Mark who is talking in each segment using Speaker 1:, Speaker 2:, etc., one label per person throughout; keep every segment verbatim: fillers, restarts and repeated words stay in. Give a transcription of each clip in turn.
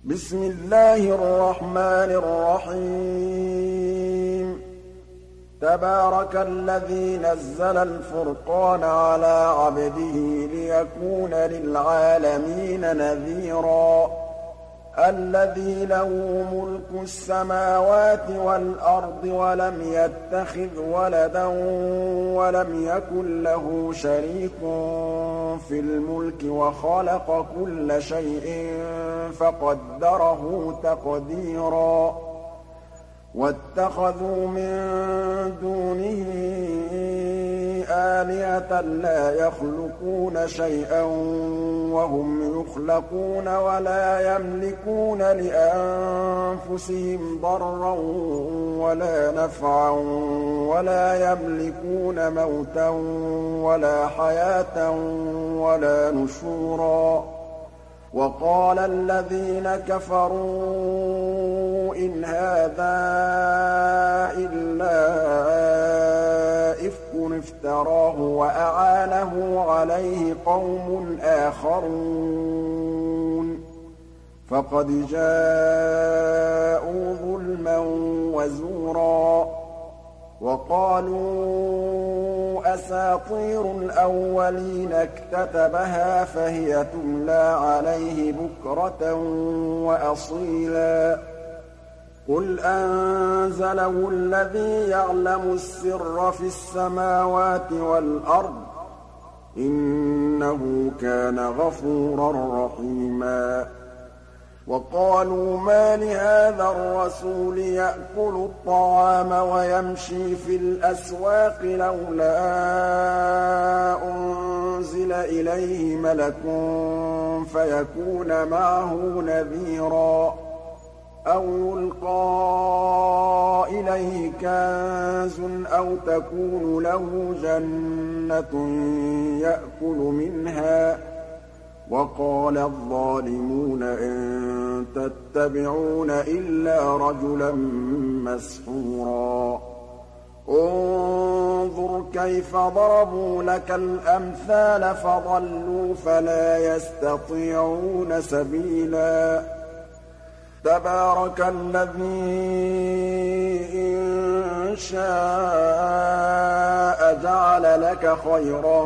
Speaker 1: بسم الله الرحمن الرحيم تبارك الذي نزل الفرقان على عبده ليكون للعالمين نذيرا الذي له ملك السماوات والأرض ولم يتخذ ولدا ولم يكن له شريك في الملك وخلق كل شيء فقدره تقديرا واتخذوا من دونه آلهة لا يخلقون شيئا وهم يخلقون ولا يملكون لأنفسهم ضرا ولا نفعا ولا يملكون موتا ولا حياة ولا نشورا وقال الذين كفروا إن هذا إلا إفك افتراه وأعانه عليه قوم آخرون فقد جاءوا ظلما وزورا وقالوا أساطير الأولين اكتتبها فهي تملى عليه بكرة وأصيلا قل أنزله الذي يعلم السر في السماوات والأرض إنه كان غفورا رحيما وقالوا ما لهذا الرسول يأكل الطعام ويمشي في الأسواق لولا أنزل إليه ملك فيكون معه نذيرا أو يلقى إليه كنز أو تكون له جنة يأكل منها وقال الظالمون إن تتبعون إلا رجلا مسحورا انظر كيف ضربوا لك الأمثال فضلوا فلا يستطيعون سبيلا تبارك الذي إن شاء جعل لك خيرا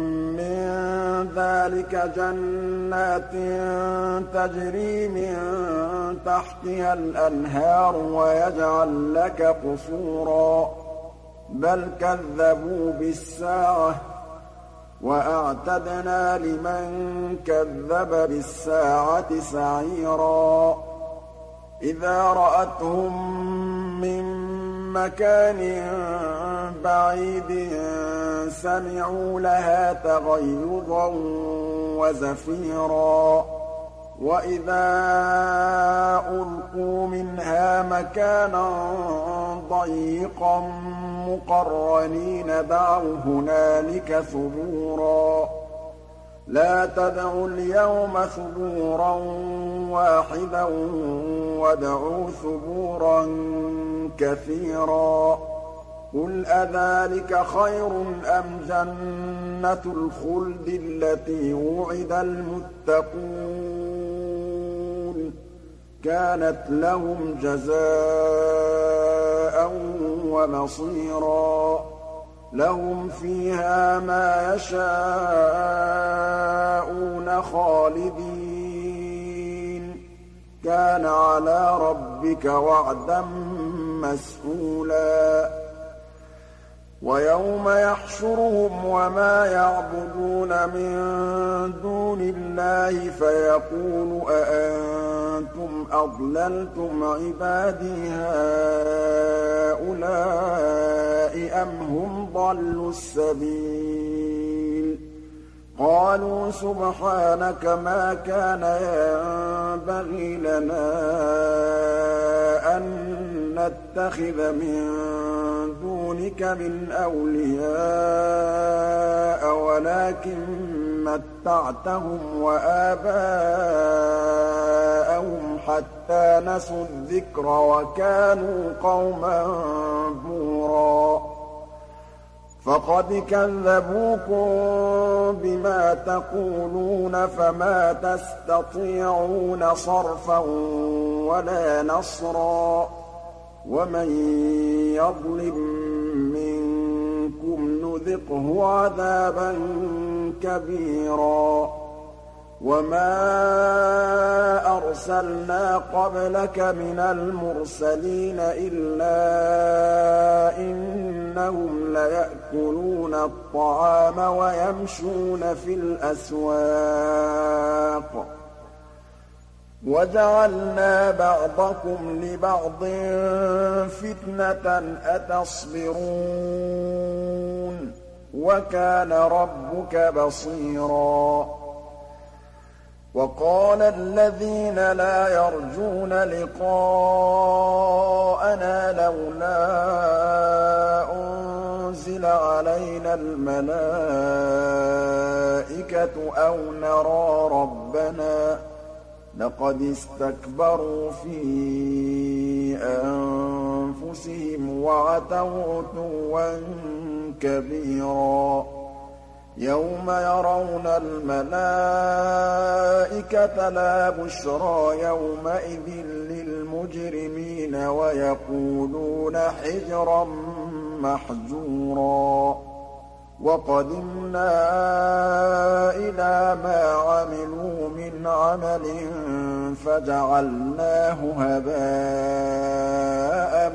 Speaker 1: ذلك جنات تجري من تحتها الأنهار ويجعل لك قصورا بل كذبوا بالساعة وأعتدنا لمن كذب بالساعة سعيرا إذا رأتهم من مكان بعيد سمعوا لها تغيظا وزفيرا وإذا ألقوا منها مكانا ضيقا مقرنين دعوا هنالك ثبورا لا تدعوا اليوم ثبورا واحدا وادعوا ثبورا كثيرا قل أذلك خير أم جنة الخلد التي وعد المتقون كانت لهم جزاء ومصيرا لهم فيها ما يشاءون خالدين كان على ربك وعدا مسئولا ويوم يحشرهم وما يعبدون من دون الله فيقول أأنتم أضللتم عبادي هؤلاء أم هم ضلوا السبيل قالوا سبحانك ما كان ينبغي لنا أن نتخذ من دونك من أولياء ولكن متعتهم وآباءهم حتى نسوا الذكر وكانوا قوما بورا فَقَدْ كَذَّبُوكُم بِمَا تَقُولُونَ فَمَا تَسْتَطِيعُونَ صَرْفًا وَلَا نَصْرًا ۚ وَمَن يَظْلِم مِّنكُمْ نُذِقْهُ عَذَابًا كَبِيرًا وَمَا أَرْسَلْنَا قَبْلَكَ مِنَ الْمُرْسَلِينَ إِلَّا إِنَّهُمْ لَيَأْكُلُونَ الطَّعَامَ وَيَمْشُونَ فِي الْأَسْوَاقِ ۗ وَجَعَلْنَا بَعْضَكُمْ لِبَعْضٍ فِتْنَةً أَتَصْبِرُونَ ۗ وَكَانَ رَبُّكَ بَصِيرًا. وَقَالَ الَّذِينَ لَا يَرْجُونَ لِقَاءَنَا لَوْلَا أُنزِلَ عَلَيْنَا الْمَلَائِكَةُ أَوْ نَرَىٰ رَبَّنَا ۗ لَقَدِ اسْتَكْبَرُوا فِي أَنفُسِهِمْ وَعَتَوْا عُتُوًّا كَبِيرًا. يَوْمَ يَرَوْنَ الْمَلَائِكَةَ لَا بُشْرَىٰ يَوْمَئِذٍ لِّلْمُجْرِمِينَ وَيَقُولُونَ حِجْرًا مَّحْجُورًا. وَقَدِمْنَا إِلَىٰ مَا عَمِلُوا مِنْ عَمَلٍ فَجَعَلْنَاهُ هَبَاءً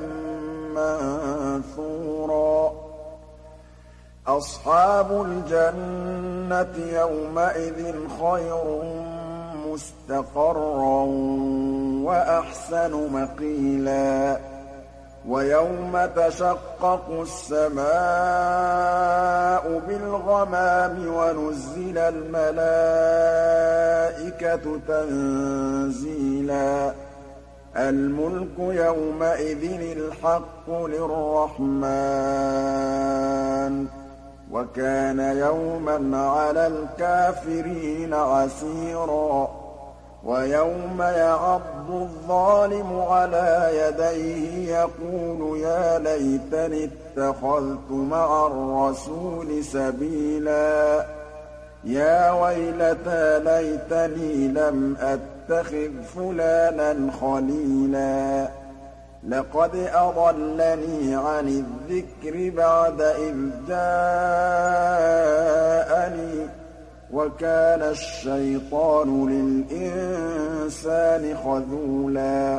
Speaker 1: مَّنثُورًا. أَصْحَابُ الْجَنَّةِ يَوْمَئِذٍ خَيْرٌ مُّسْتَقَرًّا وَأَحْسَنُ مَقِيلًا. وَيَوْمَ تَشَقَّقُ السَّمَاءُ بِالْغَمَامِ وَنُزِّلَ الْمَلَائِكَةُ تَنزِيلًا. الْمُلْكُ يَوْمَئِذٍ الْحَقُّ لِلرَّحْمَٰنِ ۚ وَكَانَ يَوْمًا عَلَى الْكَافِرِينَ عَسِيرًا. وَيَوْمَ يَعَضُّ الظَّالِمُ عَلَىٰ يَدَيْهِ يَقُولُ يَا لَيْتَنِي اتَّخَذْتُ مَعَ الرَّسُولِ سَبِيلًا. يَا وَيْلَتَىٰ لَيْتَنِي لَمْ أَتَّخِذْ فُلَانًا خَلِيلًا. لَّقَدْ أَضَلَّنِي عَنِ الذِّكْرِ بَعْدَ إِذْ جَاءَنِي ۗ وَكَانَ الشَّيْطَانُ لِلْإِنسَانِ خَذُولًا.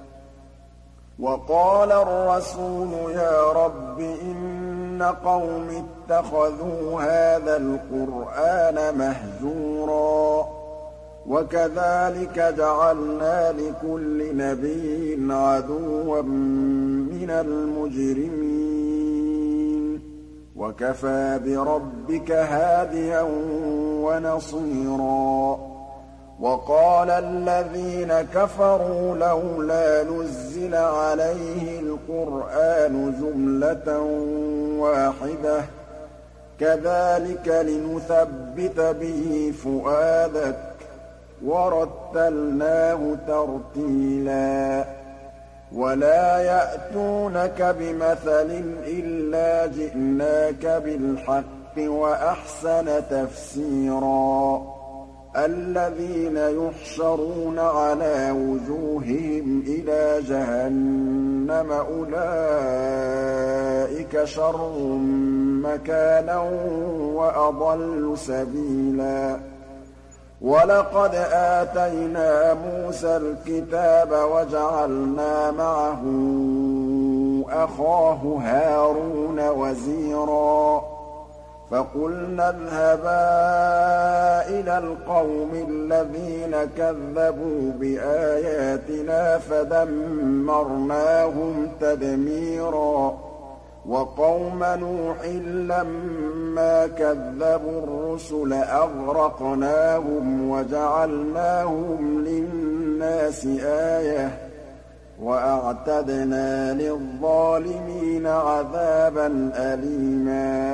Speaker 1: وَقَالَ الرَّسُولُ يَا رَبِّ إِنَّ قَوْمِي اتَّخَذُوا هَٰذَا الْقُرْآنَ مَهْجُورًا. وَكَذَٰلِكَ جَعَلْنَا لِكُلِّ نَبِيٍّ عَدُوًّا مِّنَ الْمُجْرِمِينَ ۗ وَكَفَىٰ بِرَبِّكَ هَادِيًا وَنَصِيرًا. وَقَالَ الَّذِينَ كَفَرُوا لَوْلَا نُزِّلَ عَلَيْهِ الْقُرْآنُ جُمْلَةً وَاحِدَةً ۚ كَذَٰلِكَ لِنُثَبِّتَ بِهِ فُؤَادَكَ ۖ وَرَتَّلْنَاهُ تَرْتِيلًا. وَلَا يَأْتُونَكَ بِمَثَلٍ إِلَّا جِئْنَاكَ بِالْحَقِّ وَأَحْسَنَ تَفْسِيرًا. الَّذِينَ يُحْشَرُونَ عَلَىٰ وُجُوهِهِمْ إِلَىٰ جَهَنَّمَ أُولَٰئِكَ شَرٌّ مَّكَانًا وَأَضَلُّ سَبِيلًا. وَلَقَدْ آتَيْنَا مُوسَى الْكِتَابَ وَجَعَلْنَا مَعَهُ أَخَاهُ هَارُونَ وَزِيرًا. فَقُلْنَا اذْهَبَا إِلَى الْقَوْمِ الَّذِينَ كَذَّبُوا بِآيَاتِنَا فَدَمَّرْنَاهُمْ تَدْمِيرًا. وَقَوْمَ نُوحٍ لَّمَّا كَذَّبُوا الرُّسُلَ أَغْرَقْنَاهُمْ وَجَعَلْنَاهُمْ لِلنَّاسِ آيَةً ۖ وَأَعْتَدْنَا لِلظَّالِمِينَ عَذَابًا أَلِيمًا.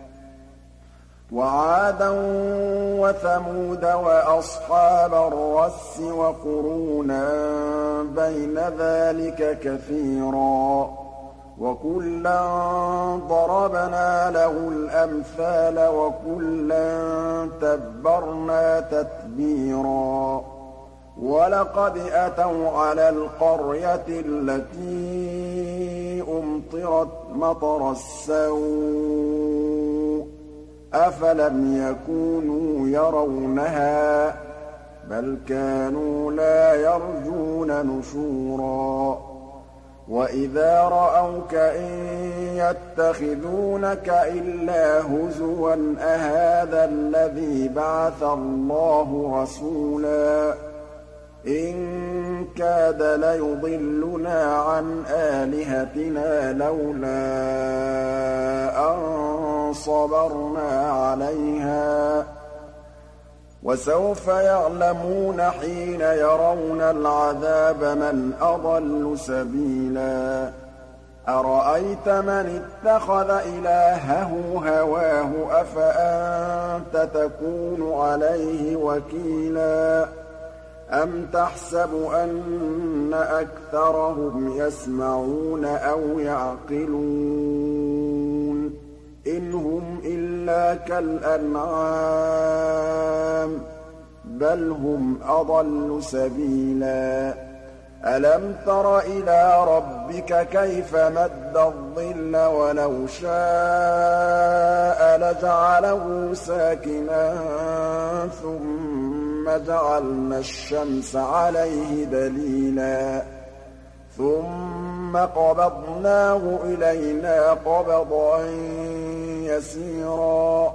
Speaker 1: وَعَادًا وَثَمُودَ وَأَصْحَابَ الرَّسِّ وَقُرُونًا بَيْنَ ذَٰلِكَ كَثِيرًا. وَكُلًّا ضَرَبْنَا لَهُ الْأَمْثَالَ وَكُلًّا تَبَّرْنَا تَتْبِيرًا وَلَقَدْ أَتَوْا عَلَى الْقَرْيَةِ الَّتِي أُمْطِرَتْ مَطَرَ السَّوْءِ أَفَلَمْ يَكُونُوا يَرَوْنَهَا بَلْ كَانُوا لَا يَرْجُونَ نُشُورًا وَإِذَا رَأَوْكَ إِن يَتَّخِذُونَكَ إِلَّا هُزُوًا أَهَٰذَا الَّذِي بَعَثَ اللَّهُ رَسُولًا إِن كَادَ لَيُضِلُّنَا عَنْ آلِهَتِنَا لَوْلَا أَن صَبَرْنَا عَلَيْهَا ۚ وَسَوْفَ يَعْلَمُونَ حِينَ يَرَوْنَ الْعَذَابَ مَنْ أَضَلُّ سَبِيلًا أَرَأَيْتَ مَنِ اتَّخَذَ إِلَٰهَهُ هَوَاهُ أَفَأَنتَ تَكُونُ عَلَيْهِ وَكِيلًا أَمْ تَحْسَبُ أَنَّ أَكْثَرَهُمْ يَسْمَعُونَ أَوْ يَعْقِلُونَ إِنْ هُمْ إِلَّا كَالْأَنْعَامِ بَلْ هُمْ أَضَلُّ سَبِيلًا أَلَمْ تَرَ إِلَىٰ رَبِّكَ كَيْفَ مَدَّ الظِّلَّ وَلَوْ شَاءَ لَجَعَلَهُ سَاكِنًا ثُمَّ جَعَلْنَا الشَّمْسَ عَلَيْهِ دَلِيلًا ثُمَّ قَبَضْنَاهُ إِلَيْنَا قَبْضًا يَسِيرًا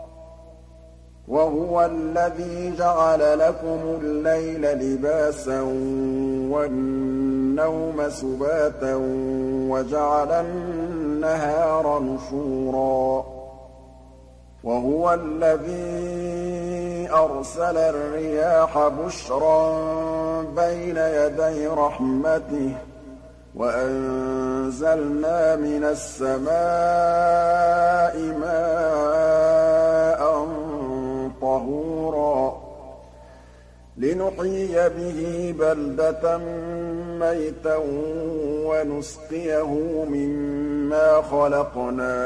Speaker 1: وَهُوَ الَّذِي جَعَلَ لَكُمُ اللَّيْلَ لِبَاسًا وَالنَّوْمَ سُبَاتًا وَجَعَلَ النَّهَارَ نُشُورًا وَهُوَ الَّذِي أَرْسَلَ الرِّيَاحَ بُشْرًا بَيْنَ يَدَيْ رَحْمَتِهِ وَأَنزَلْنَا مِنَ السَّمَاءِ مَاءً طَهُورًا لِّنُحْيِيَ بِهِ بَلْدَةً مَّيْتًا وَنُسْقِيَهُ مِمَّا خَلَقْنَا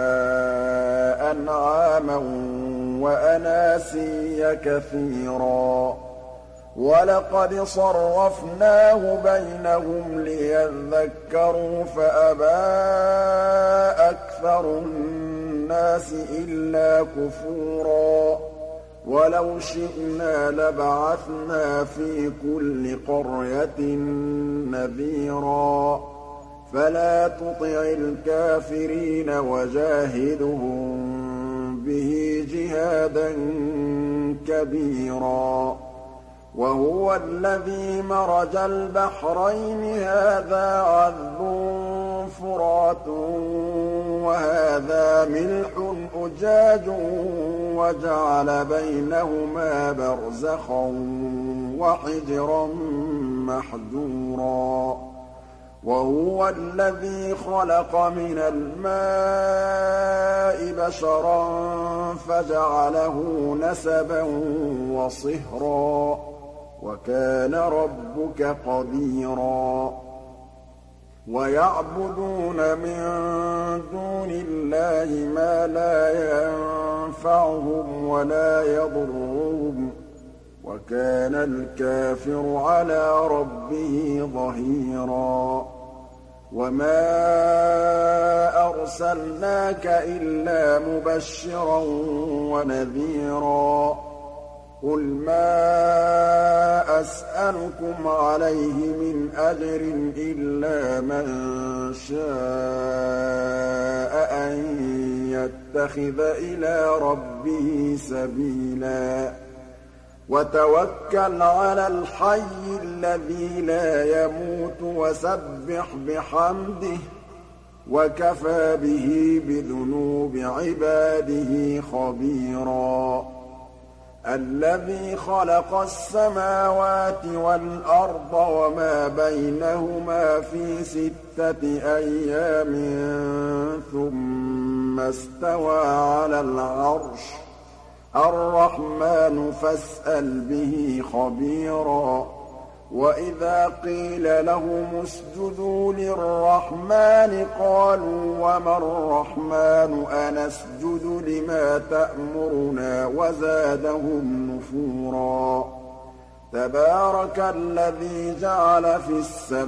Speaker 1: أَنْعَامًا وَأَنَاسِيَّ كَثِيرًا وَلَقَدْ صَرَّفْنَاهُ بَيْنَهُمْ لِيَذَّكَّرُوا فَأَبَىٰ أَكْثَرُ النَّاسِ إِلَّا كُفُورًا وَلَوْ شِئْنَا لَبَعَثْنَا فِي كُلِّ قَرْيَةٍ نَّذِيرًا فَلَا تُطِعِ الْكَافِرِينَ وَجَاهِدْهُم بِهِ جِهَادًا كَبِيرًا وَهُوَ الَّذِي مَرَجَ الْبَحْرَيْنِ هَٰذَا عَذْبٌ فُرَاتٌ وَهَٰذَا مِلْحٌ أُجَاجٌ وَجَعَلَ بَيْنَهُمَا بَرْزَخًا وَحِجْرًا مَّحْجُورًا وَهُوَ الَّذِي خَلَقَ مِنَ الْمَاءِ بَشَرًا فَجَعَلَهُ نَسَبًا وَصِهْرًا وَكَانَ رَبُّكَ قَدِيرًا وَيَعْبُدُونَ مِن دُونِ اللَّهِ مَا لَا يَنفَعُهُمْ وَلَا يَضُرُّهُمْ وَكَانَ الْكَافِرُ عَلَىٰ رَبِّهِ ظَهِيرًا وَمَا أَرْسَلْنَاكَ إِلَّا مُبَشِّرًا وَنَذِيرًا قُلْ مَا أَسْأَلُكُمْ عَلَيْهِ مِنْ أَجْرٍ إِلَّا مَن شَاءَ أَن يَتَّخِذَ إِلَىٰ رَبِّهِ سَبِيلًا وَتَوَكَّلْ عَلَى الْحَيِّ الَّذِي لَا يَمُوتُ وَسَبِّحْ بِحَمْدِهِ وَكَفَىٰ بِهِ بِذُنُوبِ عِبَادِهِ خَبِيرًا الَّذِي خَلَقَ السَّمَاوَاتِ وَالْأَرْضَ وَمَا بَيْنَهُمَا فِي سِتَّةِ أَيَّامٍ ثُمَّ اسْتَوَىٰ عَلَى الْعَرْشِ الرَّحْمَٰنُ فَاسْأَلْ بِهِ خَبِيرًا وَإِذَا قِيلَ لَهُمُ اسْجُدُوا لِلرَّحْمَٰنِ قَالُوا وَمَا الرَّحْمَٰنُ أَنَسْجُدُ لِمَا تَأْمُرُنَا وَزَادَهُمْ نُفُورًا ۩ تَبَارَكَ الَّذِي جَعَلَ فِي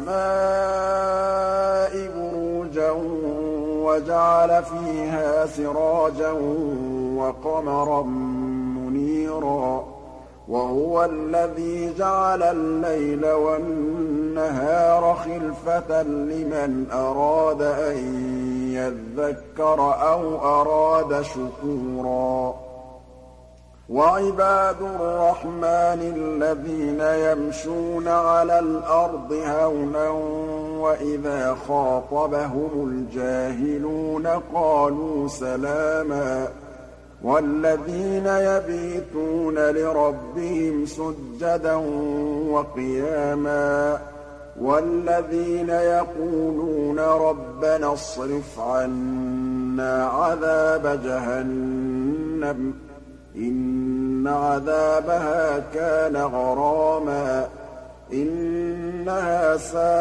Speaker 1: السَّمَاءِ بُرُوجًا وَجَعَلَ فِيهَا سِرَاجًا وَقَمَرًا مُّنِيرًا ۖ وَهُوَ الَّذِي جَعَلَ اللَّيْلَ وَالنَّهَارَ خِلْفَةً لِّمَنْ أَرَادَ أَن يَذَّكَّرَ أَوْ أَرَادَ شُكُورًا ۗ وَعِبَادُ الرَّحْمَٰنِ الَّذِينَ يَمْشُونَ عَلَى الْأَرْضِ هَوْنًا وَإِذَا خَاطَبَهُمُ الْجَاهِلُونَ قَالُوا سَلَامًا ۗ وَالَّذِينَ يَبِيتُونَ لِرَبِّهِمْ سُجَّدًا وَقِيَامًا ۗ وَالَّذِينَ يَقُولُونَ رَبَّنَا اصْرِفْ عَنَّا عَذَابَ جَهَنَّمَ ۖ إِنَّ عَذَابَهَا كَانَ غَرَامًا ۖ إِنَّهَا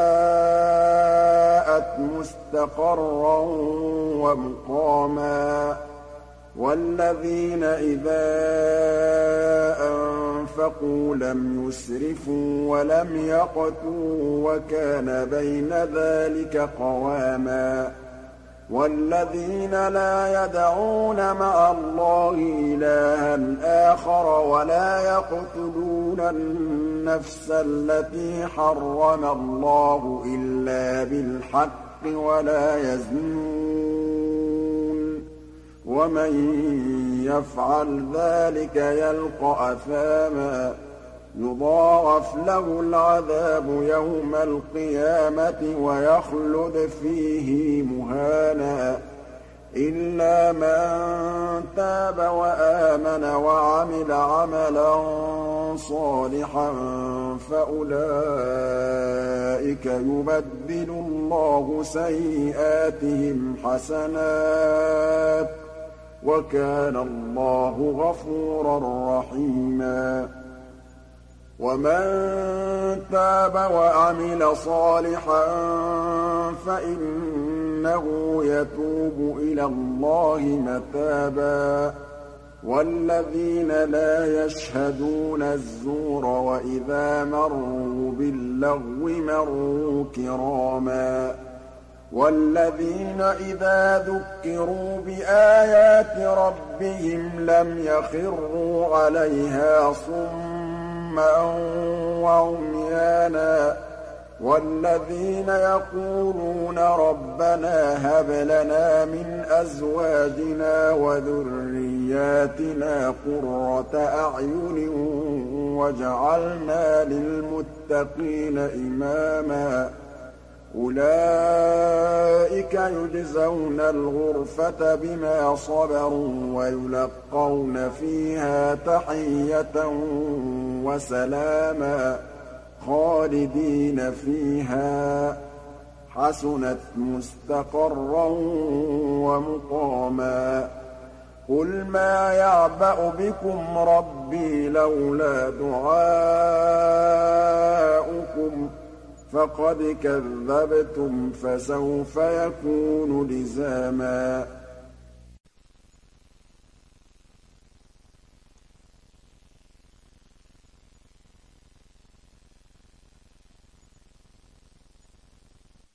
Speaker 1: سَاءَتْ مُسْتَقَرًّا وَمُقَامًا ۚ وَالَّذِينَ إِذَا أَنفَقُوا لَمْ يُسْرِفُوا وَلَمْ يَقْتُرُوا وَكَانَ بَيْنَ ذَٰلِكَ قَوَامًا ۚ وَالَّذِينَ لَا يَدْعُونَ مَعَ اللَّهِ إِلَٰهًا آخَرَ وَلَا يَقْتُلُونَ النَّفْسَ الَّتِي حَرَّمَ اللَّهُ إِلَّا بِالْحَقِّ وَلَا يَزْنُونَ ۚ وَمَن يَفْعَلْ ذَٰلِكَ يَلْقَ أَثَامًا يُضَاعَفْ لَهُ الْعَذَابُ يَوْمَ الْقِيَامَةِ وَيَخْلُدْ فِيهِ مُهَانًا إِلَّا مَن تَابَ وَآمَنَ وَعَمِلَ عَمَلًا صَالِحًا فَأُولَٰئِكَ يُبَدِّلُ اللَّهُ سَيِّئَاتِهِمْ حَسَنَاتٍ ۗ وَكَانَ اللَّهُ غَفُورًا رَّحِيمًا وَمَن تَابَ وَعَمِلَ صَالِحًا فَإِنَّهُ يَتُوبُ إِلَى اللَّهِ مَتَابًا ۚ وَالَّذِينَ لَا يَشْهَدُونَ الزُّورَ وَإِذَا مَرُّوا بِاللَّغْوِ مَرُّوا كِرَامًا ۚ وَالَّذِينَ إِذَا ذُكِّرُوا بِآيَاتِ رَبِّهِمْ لَمْ يَخِرُّوا عَلَيْهَا صُمًّا وَعُمْيَانًا ۚ وَالَّذِينَ يَقُولُونَ رَبَّنَا هَبْ لَنَا مِنْ أَزْوَاجِنَا وَذُرِّيَّاتِنَا قُرَّةَ أَعْيُنٍ وَاجْعَلْنَا لِلْمُتَّقِينَ إِمَامًا ۚ أُولَٰئِكَ يُجْزَوْنَ الْغُرْفَةَ بِمَا صَبَرُوا وَيُلَقَّوْنَ فِيهَا تَحِيَّةً وَسَلَامًا خَالِدِينَ فِيهَا ۚ حَسُنَتْ مُسْتَقَرًّا وَمُقَامًا ۚ قُلْ مَا يَعْبَأُ بِكُمْ رَبِّي لَوْلَا دُعَاؤُكُمْ ۖ فَقَدْ كَذَّبْتُمْ فَسَوْفَ يَكُونُ لِزَامًا